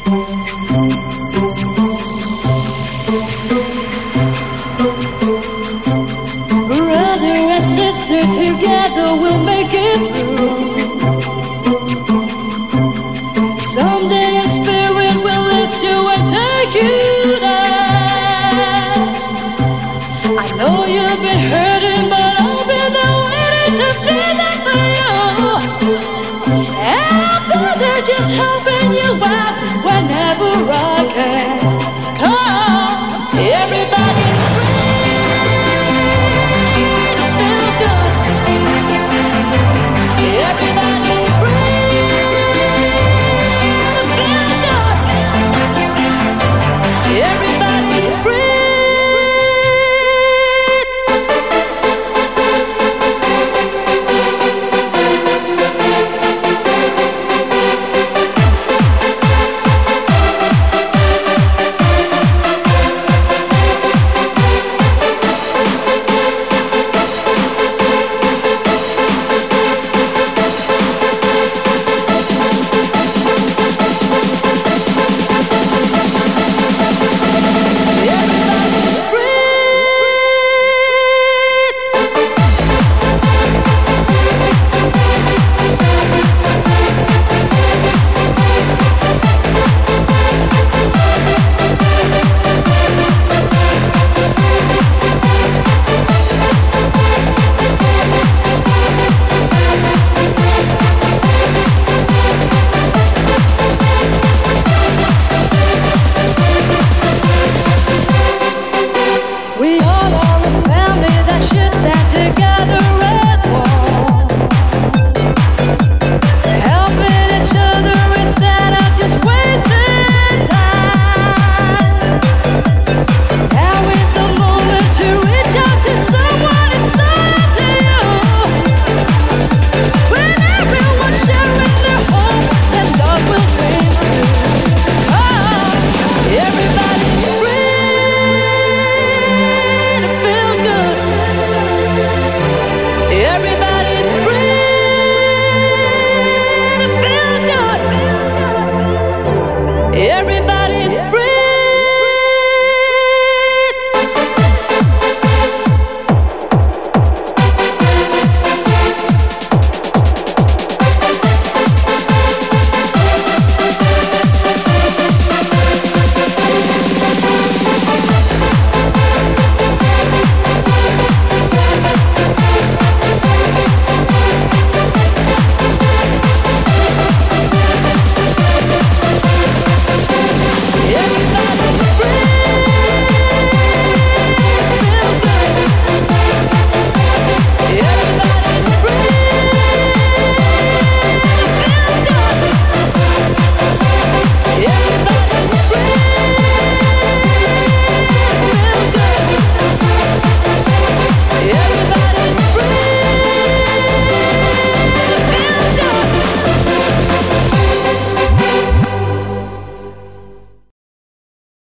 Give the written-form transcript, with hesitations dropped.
Together we'll make it through. Someday your spirit will lift you and take you there. I know you've been hurting, but I'll be there waiting to be there for you. And I'll be there just helping you out whenever I can. 'Cause everybody's everybody